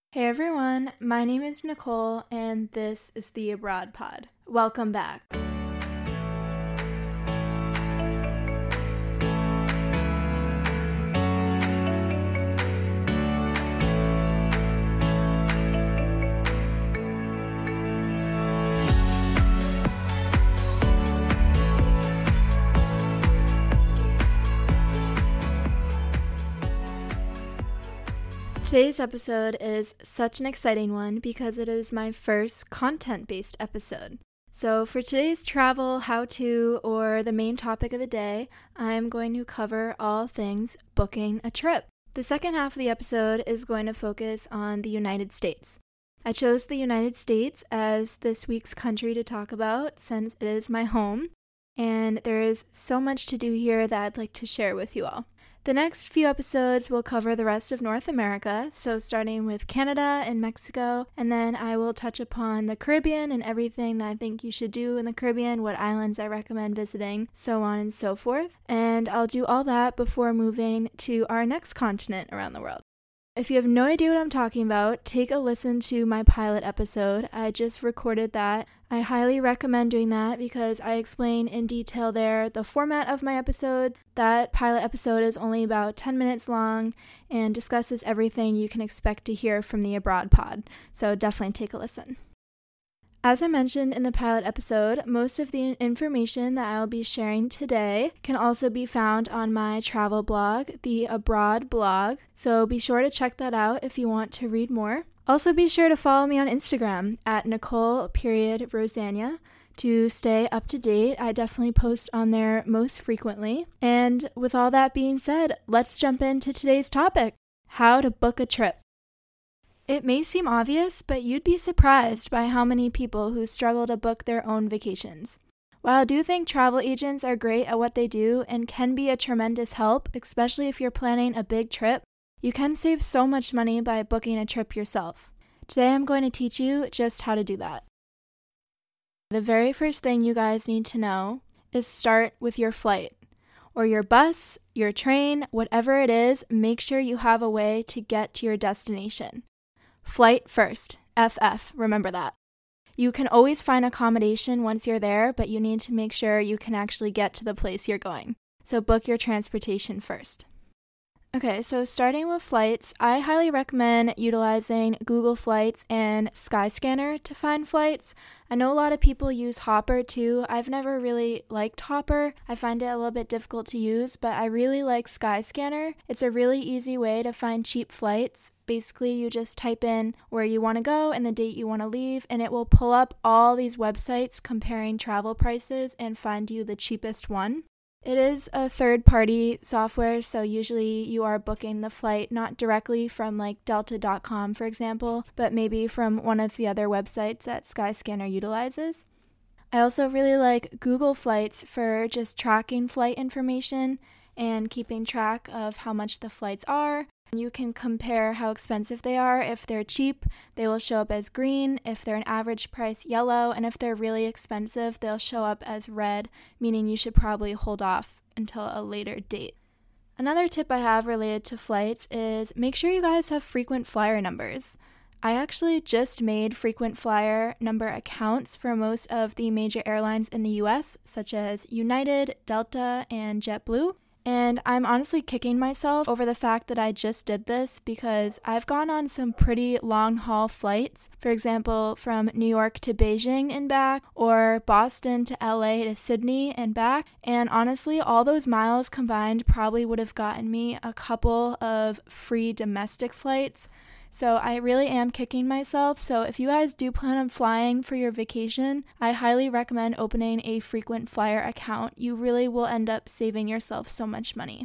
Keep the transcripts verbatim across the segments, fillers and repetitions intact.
Hey everyone, my name is Nicole and this is the Abroad Pod. Welcome back. Today's episode is such an exciting one because it is my first content-based episode. So for today's travel, how-to, or the main topic of the day, I'm going to cover all things booking a trip. The second half of the episode is going to focus on the United States. I chose the United States as this week's country to talk about since it is my home, and there is so much to do here that I'd like to share with you all. The next few episodes will cover the rest of North America, so starting with Canada and Mexico, and then I will touch upon the Caribbean and everything that I think you should do in the Caribbean, what islands I recommend visiting, so on and so forth. And I'll do all that before moving to our next continent around the world. If you have no idea what I'm talking about, take a listen to my pilot episode. I just recorded that. I highly recommend doing that because I explain in detail there the format of my episode. That pilot episode is only about ten minutes long and discusses everything you can expect to hear from the Abroad Pod, so definitely take a listen. As I mentioned in the pilot episode, most of the information that I'll be sharing today can also be found on my travel blog, the Abroad blog, so be sure to check that out if you want to read more. Also be sure to follow me on Instagram at Nicole period Rosania to stay up to date. I definitely post on there most frequently. And with all that being said, let's jump into today's topic, how to book a trip. It may seem obvious, but you'd be surprised by how many people who struggle to book their own vacations. While I do think travel agents are great at what they do and can be a tremendous help, especially if you're planning a big trip, you can save so much money by booking a trip yourself. Today I'm going to teach you just how to do that. The very first thing you guys need to know is start with your flight. Or your bus, your train, whatever it is, make sure you have a way to get to your destination. Flight first, F F, remember that. You can always find accommodation once you're there, but you need to make sure you can actually get to the place you're going. So book your transportation first. Okay, so starting with flights, I highly recommend utilizing Google Flights and Skyscanner to find flights. I know a lot of people use Hopper too. I've never really liked Hopper. I find it a little bit difficult to use, but I really like Skyscanner. It's a really easy way to find cheap flights. Basically, you just type in where you want to go and the date you want to leave, and it will pull up all these websites comparing travel prices and find you the cheapest one. It is a third-party software, so usually you are booking the flight not directly from like delta dot com, for example, but maybe from one of the other websites that Skyscanner utilizes. I also really like Google Flights for just tracking flight information and keeping track of how much the flights are. You can compare how expensive they are. If they're cheap, they will show up as green. If they're an average price, yellow. And if they're really expensive, they'll show up as red, meaning you should probably hold off until a later date. Another tip I have related to flights is make sure you guys have frequent flyer numbers. I actually just made frequent flyer number accounts for most of the major airlines in the U S, such as United, Delta, and JetBlue. And I'm honestly kicking myself over the fact that I just did this because I've gone on some pretty long haul flights. For example, from New York to Beijing and back, or Boston to L A to Sydney and back. And honestly, all those miles combined probably would have gotten me a couple of free domestic flights. So I really am kicking myself. So if you guys do plan on flying for your vacation, I highly recommend opening a frequent flyer account. You really will end up saving yourself so much money.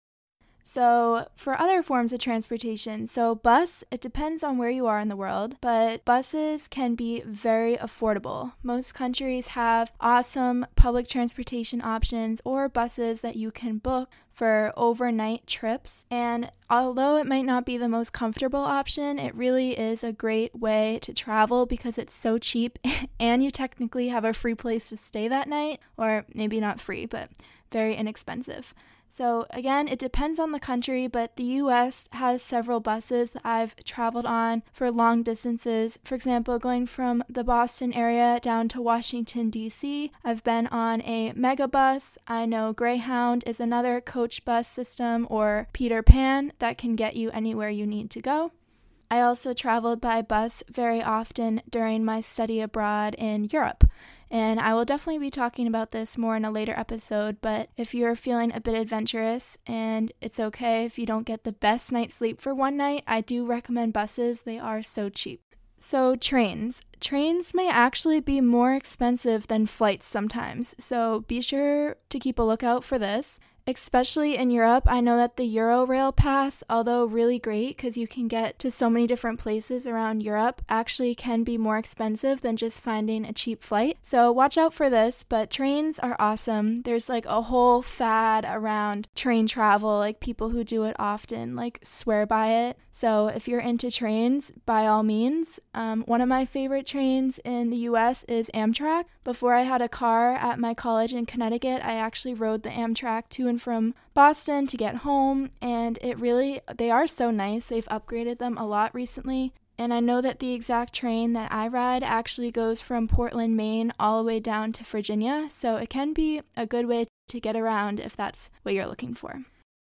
So for other forms of transportation, so bus, it depends on where you are in the world, but buses can be very affordable. Most countries have awesome public transportation options or buses that you can book for overnight trips. And although it might not be the most comfortable option, it really is a great way to travel because it's so cheap and you technically have a free place to stay that night, or maybe not free, but very inexpensive. So again, it depends on the country, but the U S has several buses that I've traveled on for long distances. For example, going from the Boston area down to Washington, D C, I've been on a Megabus. I know Greyhound is another coach bus system, or Peter Pan, that can get you anywhere you need to go. I also traveled by bus very often during my study abroad in Europe. And I will definitely be talking about this more in a later episode, but if you're feeling a bit adventurous, and it's okay if you don't get the best night's sleep for one night, I do recommend buses. They are so cheap. So trains. Trains may actually be more expensive than flights sometimes, so be sure to keep a lookout for this. Especially in Europe, I know that the Eurail pass, although really great because you can get to so many different places around Europe, actually can be more expensive than just finding a cheap flight. So watch out for this, but trains are awesome. There's like a whole fad around train travel, like people who do it often, like swear by it. So if you're into trains, by all means. Um, one of my favorite trains in the U S is Amtrak. Before I had a car at my college in Connecticut, I actually rode the Amtrak to and from Boston to get home, and it really, they are so nice. They've upgraded them a lot recently. And I know that the exact train that I ride actually goes from Portland, Maine, all the way down to Virginia, so it can be a good way to get around if that's what you're looking for.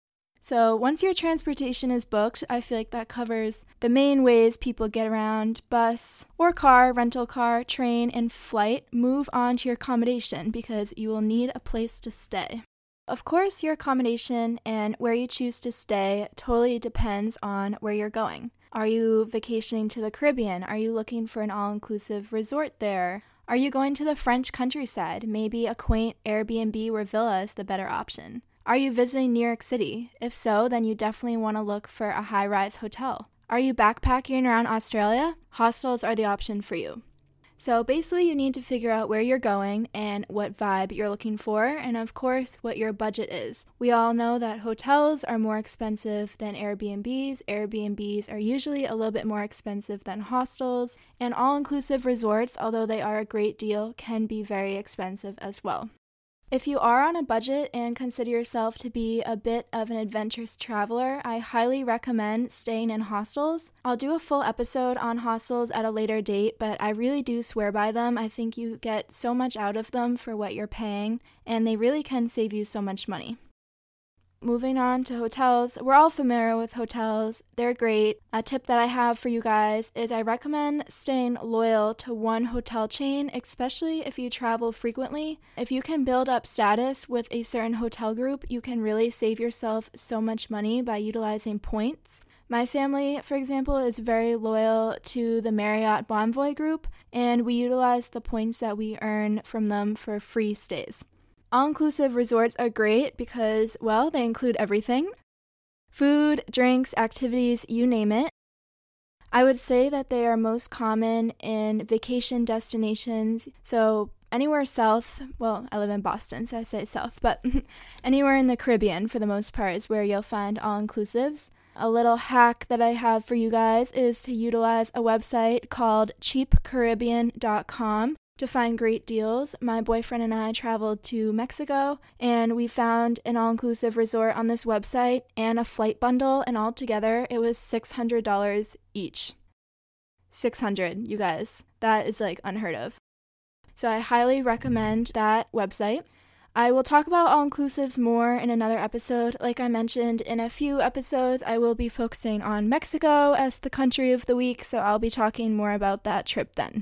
So once your transportation is booked, I feel like that covers the main ways people get around: bus or car, rental car, train, and flight. Move on to your accommodation because you will need a place to stay. Of course, your accommodation and where you choose to stay totally depends on where you're going. Are you vacationing to the Caribbean? Are you looking for an all-inclusive resort there? Are you going to the French countryside? Maybe a quaint Airbnb or villa is the better option. Are you visiting New York City? If so, then you definitely want to look for a high-rise hotel. Are you backpacking around Australia? Hostels are the option for you. So basically, you need to figure out where you're going and what vibe you're looking for, and of course, what your budget is. We all know that hotels are more expensive than Airbnbs. Airbnbs are usually a little bit more expensive than hostels, and all-inclusive resorts, although they are a great deal, can be very expensive as well. If you are on a budget and consider yourself to be a bit of an adventurous traveler, I highly recommend staying in hostels. I'll do a full episode on hostels at a later date, but I really do swear by them. I think you get so much out of them for what you're paying, and they really can save you so much money. Moving on to hotels, we're all familiar with hotels. They're great. A tip that I have for you guys is I recommend staying loyal to one hotel chain, especially if you travel frequently. If you can build up status with a certain hotel group, you can really save yourself so much money by utilizing points. My family, for example, is very loyal to the Marriott Bonvoy group, and we utilize the points that we earn from them for free stays. All-inclusive resorts are great because, well, they include everything. Food, drinks, activities, you name it. I would say that they are most common in vacation destinations, so anywhere south, well, I live in Boston, so I say south, but anywhere in the Caribbean for the most part is where you'll find all-inclusives. A little hack that I have for you guys is to utilize a website called cheap caribbean dot com. To find great deals. My boyfriend and I traveled to Mexico, and we found an all-inclusive resort on this website and a flight bundle, and altogether it was six hundred dollars each. six hundred dollars, you guys. That is like unheard of. So I highly recommend that website. I will talk about all-inclusives more in another episode. Like I mentioned, in a few episodes, I will be focusing on Mexico as the country of the week, so I'll be talking more about that trip then.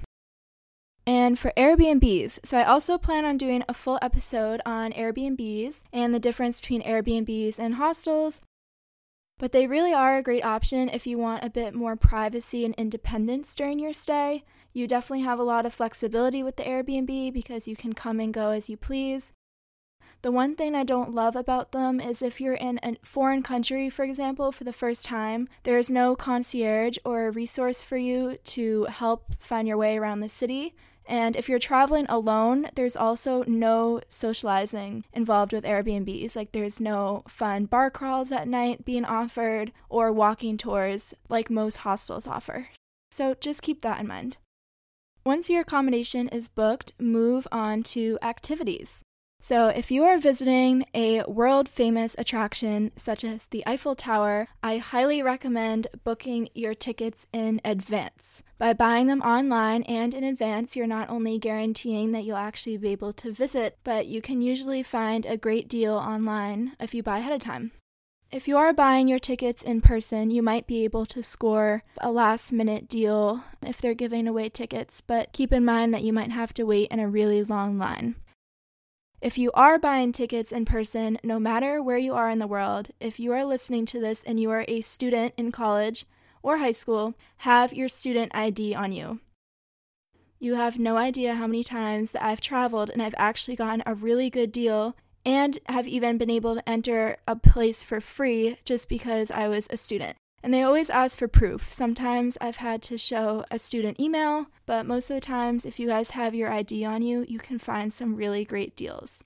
And for Airbnbs, so I also plan on doing a full episode on Airbnbs and the difference between Airbnbs and hostels, but they really are a great option if you want a bit more privacy and independence during your stay. You definitely have a lot of flexibility with the Airbnb because you can come and go as you please. The one thing I don't love about them is if you're in a foreign country, for example, for the first time, there is no concierge or a resource for you to help find your way around the city. And if you're traveling alone, there's also no socializing involved with Airbnbs. Like there's no fun bar crawls at night being offered or walking tours like most hostels offer. So just keep that in mind. Once your accommodation is booked, move on to activities. So if you are visiting a world-famous attraction such as the Eiffel Tower, I highly recommend booking your tickets in advance. By buying them online and in advance, you're not only guaranteeing that you'll actually be able to visit, but you can usually find a great deal online if you buy ahead of time. If you are buying your tickets in person, you might be able to score a last-minute deal if they're giving away tickets, but keep in mind that you might have to wait in a really long line. If you are buying tickets in person, no matter where you are in the world, if you are listening to this and you are a student in college or high school, have your student I D on you. You have no idea how many times that I've traveled and I've actually gotten a really good deal and have even been able to enter a place for free just because I was a student. And they always ask for proof. Sometimes I've had to show a student email, but most of the times if you guys have your I D on you, you can find some really great deals.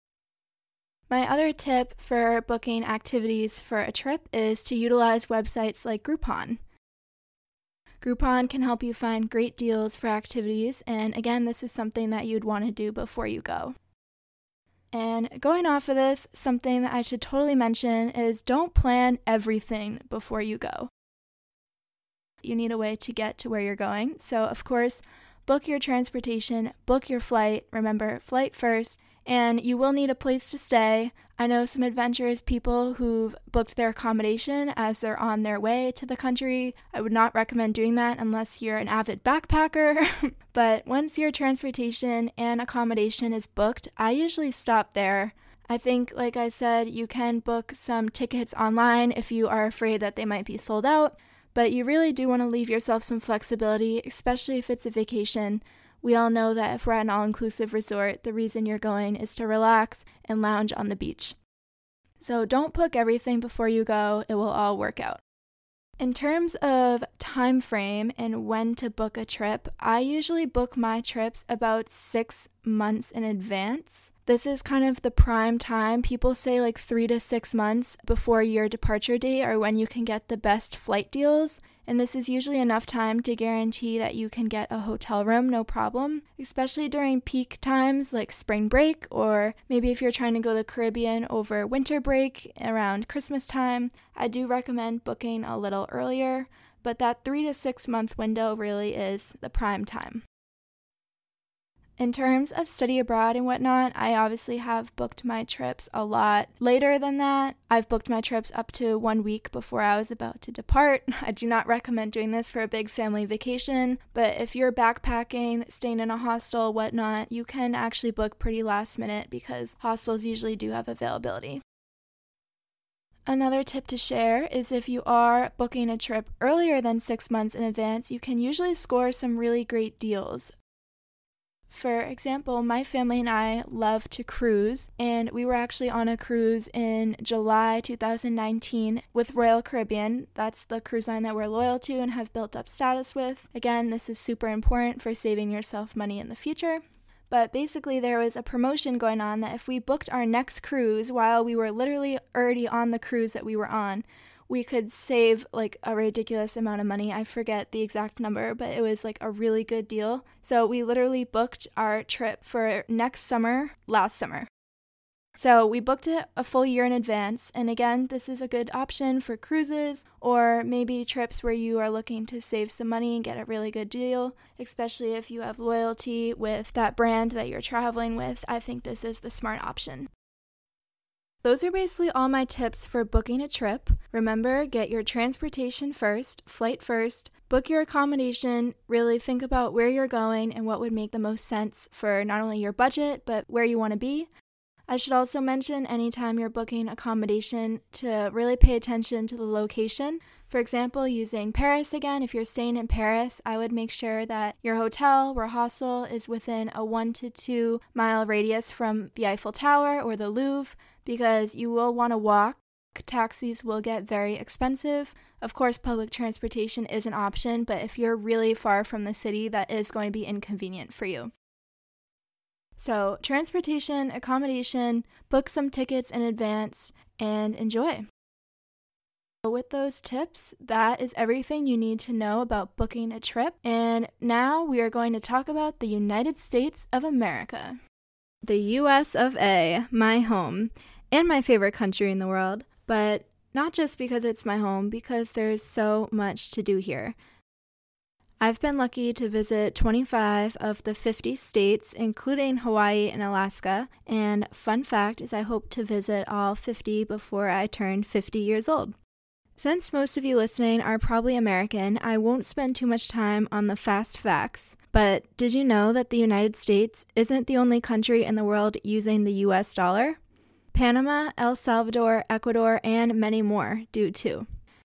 My other tip for booking activities for a trip is to utilize websites like Groupon. Groupon can help you find great deals for activities, and again, this is something that you'd want to do before you go. And going off of this, something that I should totally mention is don't plan everything before you go. You need a way to get to where you're going. So, of course, book your transportation, book your flight. Remember, flight first. And you will need a place to stay. I know some adventurous people who've booked their accommodation as they're on their way to the country. I would not recommend doing that unless you're an avid backpacker. But once your transportation and accommodation is booked, I usually stop there. I think, like I said, you can book some tickets online if you are afraid that they might be sold out. But you really do want to leave yourself some flexibility, especially if it's a vacation. We all know that if we're at an all-inclusive resort, the reason you're going is to relax and lounge on the beach. So don't book everything before you go. It will all work out. In terms of time frame and when to book a trip, I usually book my trips about six months in advance. This is kind of the prime time. People say like three to six months before your departure date are when you can get the best flight deals. And this is usually enough time to guarantee that you can get a hotel room, no problem, especially during peak times like spring break, or maybe if you're trying to go to the Caribbean over winter break around Christmas time. I do recommend booking a little earlier, but that three to six month window really is the prime time. In terms of study abroad and whatnot, I obviously have booked my trips a lot later than that. I've booked my trips up to one week before I was about to depart. I do not recommend doing this for a big family vacation, but if you're backpacking, staying in a hostel, whatnot, you can actually book pretty last minute because hostels usually do have availability. Another tip to share is if you are booking a trip earlier than six months in advance, you can usually score some really great deals. For example, my family and I love to cruise, and we were actually on a cruise in July two thousand nineteen with Royal Caribbean. That's the cruise line that we're loyal to and have built up status with. Again, this is super important for saving yourself money in the future. But basically, there was a promotion going on that if we booked our next cruise while we were literally already on the cruise that we were on, we could save like a ridiculous amount of money. I forget the exact number, but it was like a really good deal. So we literally booked our trip for next summer, last summer. So we booked it a full year in advance. And again, this is a good option for cruises or maybe trips where you are looking to save some money and get a really good deal, especially if you have loyalty with that brand that you're traveling with. I think this is the smart option. Those are basically all my tips for booking a trip. Remember, get your transportation first, flight first, book your accommodation, really think about where you're going and what would make the most sense for not only your budget, but where you want to be. I should also mention anytime you're booking accommodation to really pay attention to the location. For example, using Paris again, if you're staying in Paris, I would make sure that your hotel or hostel is within a one to two mile radius from the Eiffel Tower or the Louvre, because you will want to walk. Taxis will get very expensive. Of course, public transportation is an option, but if you're really far from the city, that is going to be inconvenient for you. So, transportation, accommodation, book some tickets in advance, and enjoy. With those tips, that is everything you need to know about booking a trip. And now we are going to talk about the United States of America. the U S of A, my home, and my favorite country in the world, but not just because it's my home, because there's so much to do here. I've been lucky to visit twenty-five of the fifty states, including Hawaii and Alaska, and fun fact is I hope to visit all fifty before I turn fifty years old. Since most of you listening are probably American, I won't spend too much time on the fast facts, but did you know that the United States isn't the only country in the world using the U S dollar? Panama, El Salvador, Ecuador, and many more do too.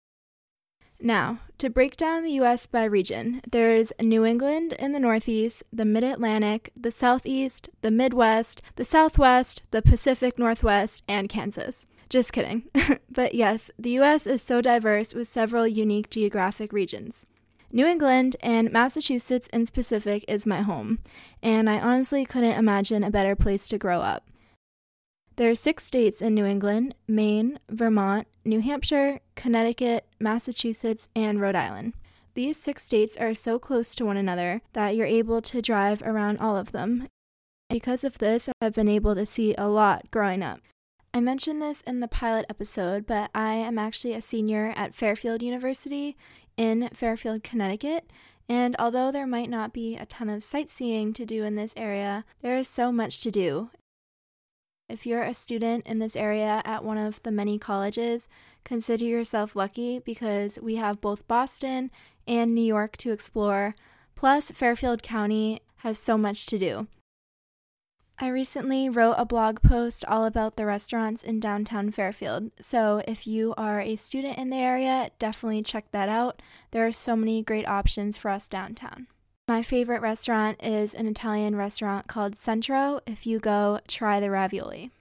Now, to break down the U S by region, there's New England in the Northeast, the Mid-Atlantic, the Southeast, the Midwest, the Southwest, the Pacific Northwest, and Kansas. Just kidding. But yes, the U S is so diverse with several unique geographic regions. New England and Massachusetts in specific is my home, and I honestly couldn't imagine a better place to grow up. There are six states in New England: Maine, Vermont, New Hampshire, Connecticut, Massachusetts, and Rhode Island. These six states are so close to one another that you're able to drive around all of them. Because of this, I've been able to see a lot growing up. I mentioned this in the pilot episode, but I am actually a senior at Fairfield University in Fairfield, Connecticut, and although there might not be a ton of sightseeing to do in this area, there is so much to do. If you're a student in this area at one of the many colleges, consider yourself lucky because we have both Boston and New York to explore, plus Fairfield County has so much to do. I recently wrote a blog post all about the restaurants in downtown Fairfield, so if you are a student in the area, definitely check that out. There are so many great options for us downtown. My favorite restaurant is an Italian restaurant called Centro. If you go, try the ravioli.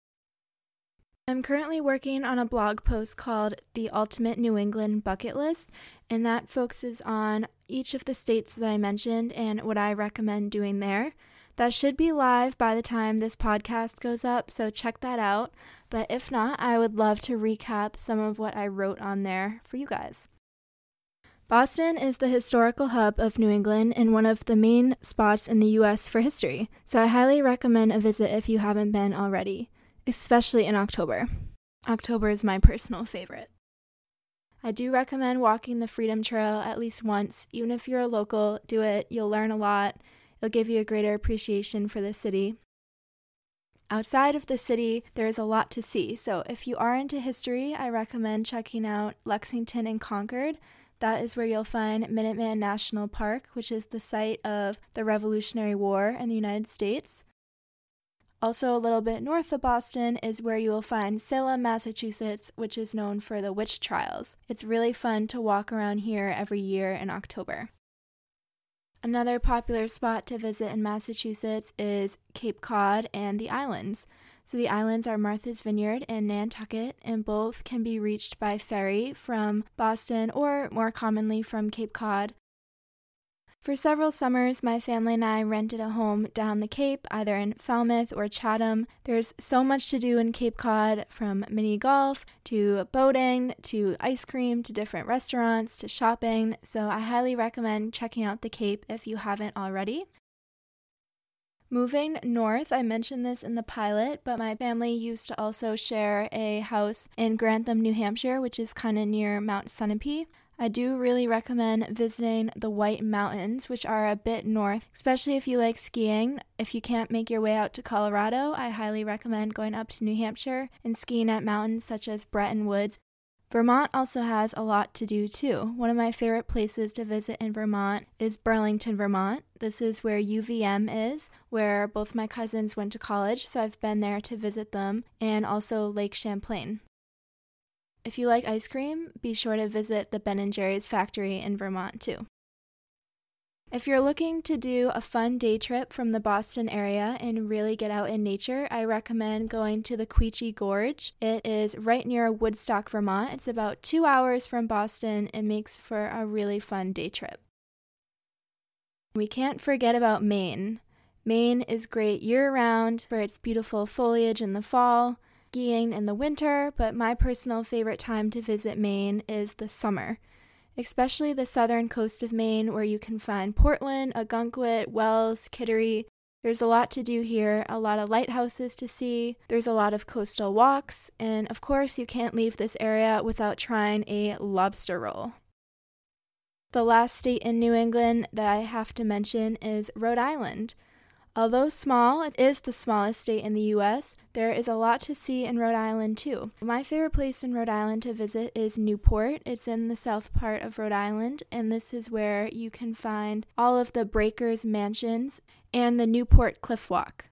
I'm currently working on a blog post called The Ultimate New England Bucket List, and that focuses on each of the states that I mentioned and what I recommend doing there. That should be live by the time this podcast goes up, so check that out. But if not, I would love to recap some of what I wrote on there for you guys. Boston is the historical hub of New England and one of the main spots in the U S for history, so I highly recommend a visit if you haven't been already, especially in October. October is my personal favorite. I do recommend walking the Freedom Trail at least once. Even if you're a local, do it. You'll learn a lot. It'll give you a greater appreciation for the city. Outside of the city, there is a lot to see, so if you are into history, I recommend checking out Lexington and Concord. That is where you'll find Minuteman National Park, which is the site of the Revolutionary War in the United States. Also, a little bit north of Boston is where you will find Salem, Massachusetts, which is known for the witch trials. It's really fun to walk around here every year in October. Another popular spot to visit in Massachusetts is Cape Cod and the islands. So the islands are Martha's Vineyard and Nantucket, and both can be reached by ferry from Boston or more commonly from Cape Cod. For several summers, my family and I rented a home down the Cape, either in Falmouth or Chatham. There's so much to do in Cape Cod, from mini golf to boating to ice cream to different restaurants to shopping, so I highly recommend checking out the Cape if you haven't already. Moving north, I mentioned this in the pilot, but my family used to also share a house in Grantham, New Hampshire, which is kind of near Mount Sunapee. I do really recommend visiting the White Mountains, which are a bit north, especially if you like skiing. If you can't make your way out to Colorado, I highly recommend going up to New Hampshire and skiing at mountains such as Bretton Woods. Vermont also has a lot to do too. One of my favorite places to visit in Vermont is Burlington, Vermont. This is where U V M is, where both my cousins went to college, so I've been there to visit them, and also Lake Champlain. If you like ice cream, be sure to visit the Ben and Jerry's factory in Vermont too. If you're looking to do a fun day trip from the Boston area and really get out in nature, I recommend going to the Quechee Gorge. It is right near Woodstock, Vermont. It's about two hours from Boston and makes for a really fun day trip. We can't forget about Maine. Maine is great year-round for its beautiful foliage in the fall, skiing in the winter, but my personal favorite time to visit Maine is the summer, especially the southern coast of Maine, where you can find Portland, Ogunquit, Wells, Kittery. There's a lot to do here, a lot of lighthouses to see, there's a lot of coastal walks, and of course you can't leave this area without trying a lobster roll. The last state in New England that I have to mention is Rhode Island. Although small, it is the smallest state in the U S, there is a lot to see in Rhode Island too. My favorite place in Rhode Island to visit is Newport. It's in the south part of Rhode Island, and this is where you can find all of the Breakers mansions and the Newport Cliff Walk.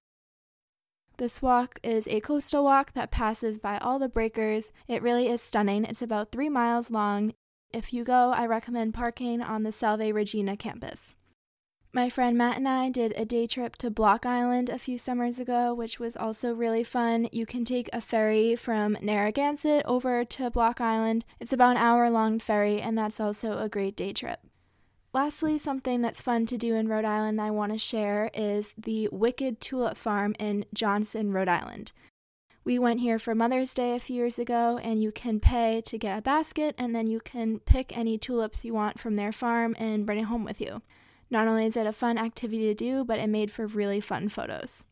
This walk is a coastal walk that passes by all the breakers. It really is stunning. It's about three miles long. If you go, I recommend parking on the Salve Regina campus. My friend Matt and I did a day trip to Block Island a few summers ago, which was also really fun. You can take a ferry from Narragansett over to Block Island. It's about an hour-long ferry, and that's also a great day trip. Lastly, something that's fun to do in Rhode Island that I want to share is the Wicked Tulip Farm in Johnson, Rhode Island. We went here for Mother's Day a few years ago, and you can pay to get a basket, and then you can pick any tulips you want from their farm and bring it home with you. Not only is it a fun activity to do, but it made for really fun photos.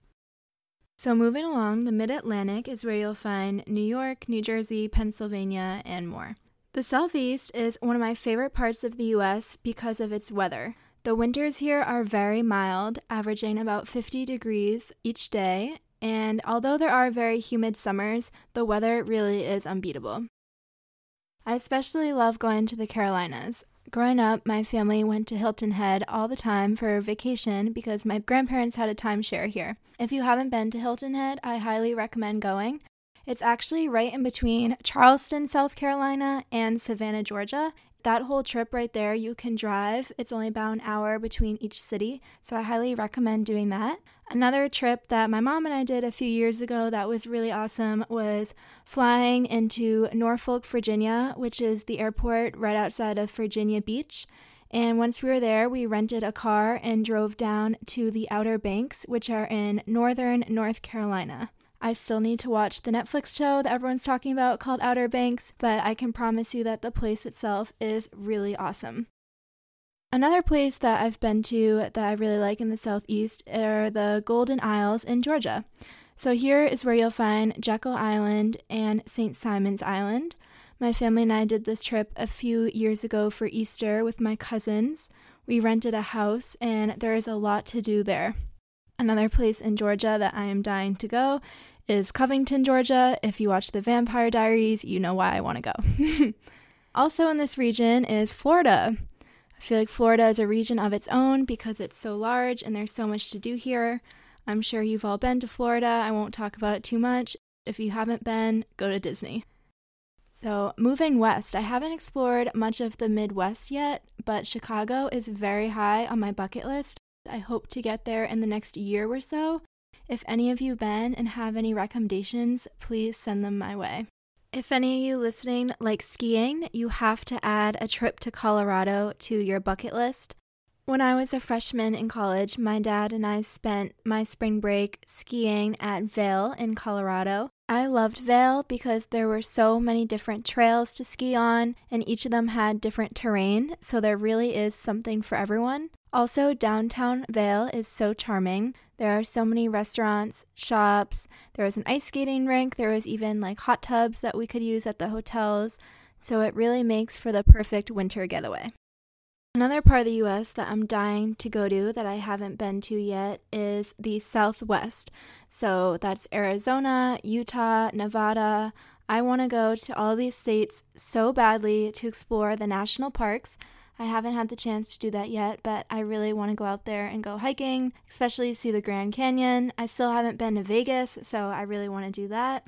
So moving along, the Mid-Atlantic is where you'll find New York, New Jersey, Pennsylvania, and more. The Southeast is one of my favorite parts of the U S because of its weather. The winters here are very mild, averaging about fifty degrees each day, and although there are very humid summers, the weather really is unbeatable. I especially love going to the Carolinas. Growing up, my family went to Hilton Head all the time for vacation because my grandparents had a timeshare here. If you haven't been to Hilton Head, I highly recommend going. It's actually right in between Charleston, South Carolina, and Savannah, Georgia. That whole trip right there, you can drive. It's only about an hour between each city, so I highly recommend doing that. Another trip that my mom and I did a few years ago that was really awesome was flying into Norfolk, Virginia, which is the airport right outside of Virginia Beach. And once we were there, we rented a car and drove down to the Outer Banks, which are in northern North Carolina. I still need to watch the Netflix show that everyone's talking about called Outer Banks, but I can promise you that the place itself is really awesome. Another place that I've been to that I really like in the Southeast are the Golden Isles in Georgia. So here is where you'll find Jekyll Island and Saint Simon's Island. My family and I did this trip a few years ago for Easter with my cousins. We rented a house, and there is a lot to do there. Another place in Georgia that I am dying to go is Covington, Georgia. If you watch The Vampire Diaries, you know why I want to go. Also in this region is Florida. I feel like Florida is a region of its own because it's so large and there's so much to do here. I'm sure you've all been to Florida. I won't talk about it too much. If you haven't been, go to Disney. So moving west, I haven't explored much of the Midwest yet, but Chicago is very high on my bucket list. I hope to get there in the next year or so. If any of you been and have any recommendations, please send them my way. If any of you listening like skiing, you have to add a trip to Colorado to your bucket list. When I was a freshman in college, my dad and I spent my spring break skiing at Vail in Colorado. I loved Vail because there were so many different trails to ski on, and each of them had different terrain, so there really is something for everyone. Also, downtown Vail is so charming. There are so many restaurants, shops, there was an ice skating rink, there was even like hot tubs that we could use at the hotels, so it really makes for the perfect winter getaway. Another part of the U S that I'm dying to go to that I haven't been to yet is the Southwest. So that's Arizona, Utah, Nevada. I want to go to all these states so badly to explore the national parks. I haven't had the chance to do that yet, but I really want to go out there and go hiking, especially see the Grand Canyon. I still haven't been to Vegas, so I really want to do that.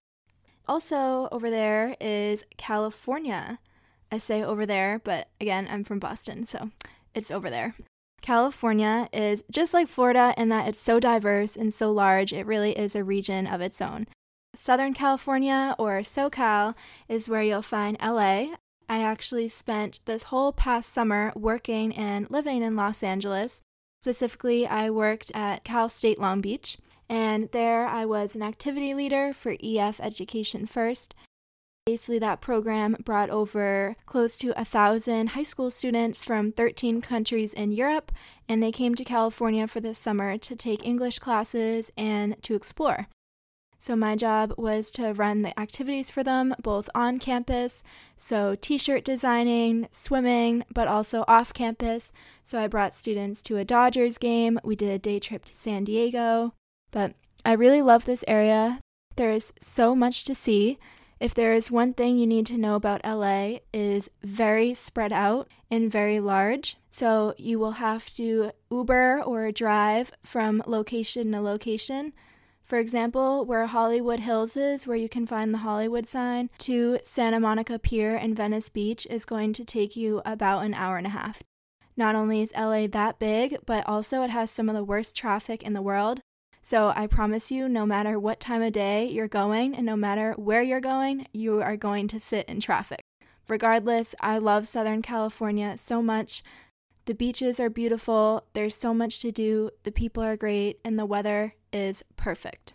Also over there is California. I say over there, but again, I'm from Boston, so it's over there. California is just like Florida in that it's so diverse and so large, it really is a region of its own. Southern California, or SoCal, is where you'll find L A. I actually spent this whole past summer working and living in Los Angeles. Specifically, I worked at Cal State Long Beach, and there I was an activity leader for E F Education First. Basically, that program brought over close to a thousand high school students from thirteen countries in Europe, and they came to California for this summer to take English classes and to explore. So my job was to run the activities for them, both on campus, so t-shirt designing, swimming, but also off campus. So I brought students to a Dodgers game. We did a day trip to San Diego. But I really love this area. There is so much to see. If there is one thing you need to know about L A, it is very spread out and very large. So you will have to Uber or drive from location to location. For example, where Hollywood Hills is, where you can find the Hollywood sign, to Santa Monica Pier and Venice Beach is going to take you about an hour and a half. Not only is L A that big, but also it has some of the worst traffic in the world. So I promise you, no matter what time of day you're going and no matter where you're going, you are going to sit in traffic. Regardless, I love Southern California so much. The beaches are beautiful, there's so much to do, the people are great, and the weather is perfect.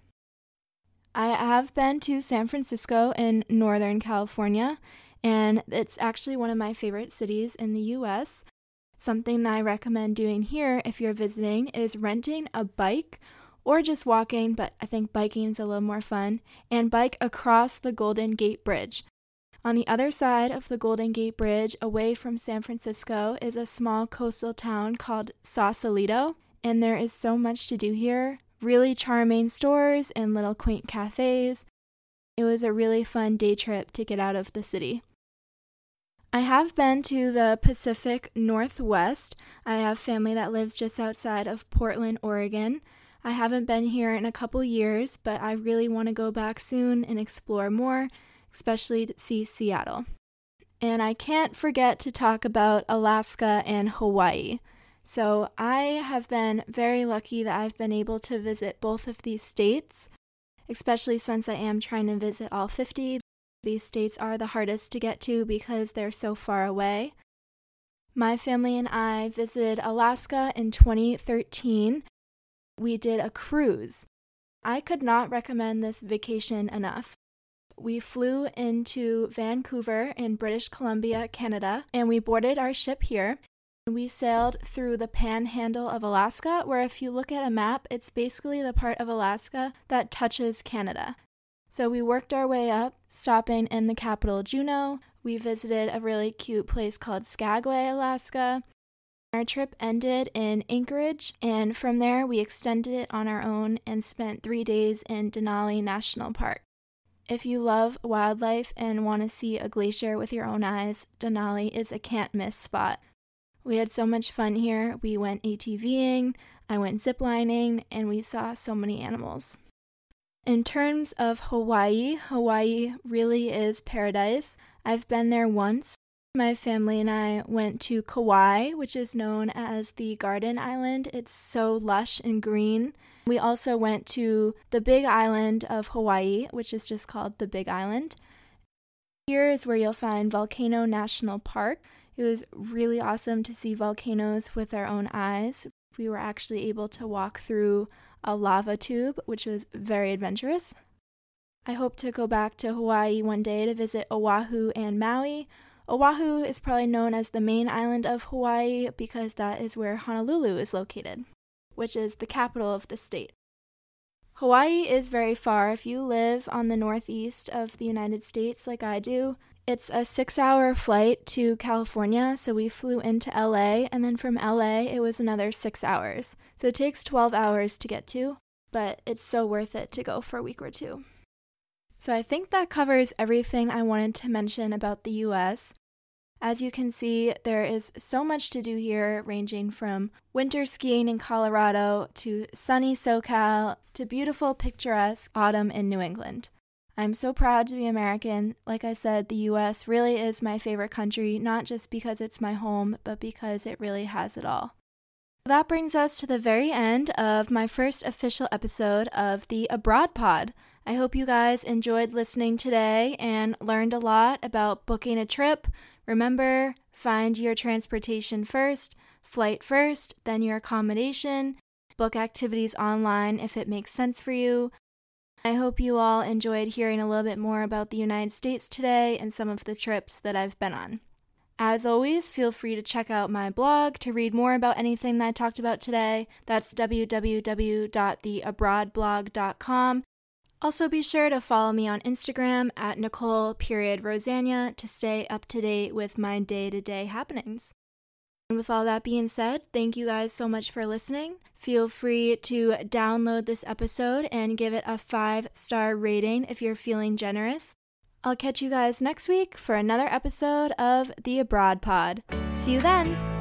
I have been to San Francisco in Northern California, and it's actually one of my favorite cities in the U S. Something that I recommend doing here if you're visiting is renting a bike or just walking, but I think biking is a little more fun, and bike across the Golden Gate Bridge. On the other side of the Golden Gate Bridge, away from San Francisco, is a small coastal town called Sausalito, and there is so much to do here. Really charming stores and little quaint cafes. It was a really fun day trip to get out of the city. I have been to the Pacific Northwest. I have family that lives just outside of Portland, Oregon. I haven't been here in a couple years, but I really want to go back soon and explore more, especially to see Seattle. And I can't forget to talk about Alaska and Hawaii. So I have been very lucky that I've been able to visit both of these states, especially since I am trying to visit all fifty. These states are the hardest to get to because they're so far away. My family and I visited Alaska in twenty thirteen. We did a cruise. I could not recommend this vacation enough. We flew into Vancouver in British Columbia, Canada, and we boarded our ship here. We sailed through the panhandle of Alaska, where if you look at a map, it's basically the part of Alaska that touches Canada. So we worked our way up, stopping in the capital, Juneau. We visited a really cute place called Skagway, Alaska. Our trip ended in Anchorage, and from there we extended it on our own and spent three days in Denali National Park. If you love wildlife and want to see a glacier with your own eyes, Denali is a can't-miss spot. We had so much fun here. We went ATVing, I went ziplining, and we saw so many animals. In terms of Hawaii, Hawaii really is paradise. I've been there once. My family and I went to Kauai, which is known as the Garden Island. It's so lush and green. We also went to the Big Island of Hawaii, which is just called the Big Island. Here is where you'll find Volcano National Park. It was really awesome to see volcanoes with our own eyes. We were actually able to walk through a lava tube, which was very adventurous. I hope to go back to Hawaii one day to visit Oahu and Maui. Oahu is probably known as the main island of Hawaii because that is where Honolulu is located, which is the capital of the state. Hawaii is very far. If you live on the northeast of the United States like I do, it's a six-hour flight to California, so we flew into L A, and then from L A it was another six hours. So it takes twelve hours to get to, but it's so worth it to go for a week or two. So I think that covers everything I wanted to mention about the U S. As you can see, there is so much to do here, ranging from winter skiing in Colorado to sunny SoCal to beautiful, picturesque autumn in New England. I'm so proud to be American. Like I said, the U S really is my favorite country, not just because it's my home, but because it really has it all. That brings us to the very end of my first official episode of the Abroad Pod. I hope you guys enjoyed listening today and learned a lot about booking a trip. Remember, find your transportation first, flight first, then your accommodation. Book activities online if it makes sense for you. I hope you all enjoyed hearing a little bit more about the United States today and some of the trips that I've been on. As always, feel free to check out my blog to read more about anything that I talked about today. That's w w w dot the abroad blog dot com. Also be sure to follow me on Instagram at Nicole period Rosania to stay up to date with my day-to-day happenings. And with all that being said, thank you guys so much for listening. Feel free to download this episode and give it a five-star rating if you're feeling generous. I'll catch you guys next week for another episode of The Abroad Pod. See you then!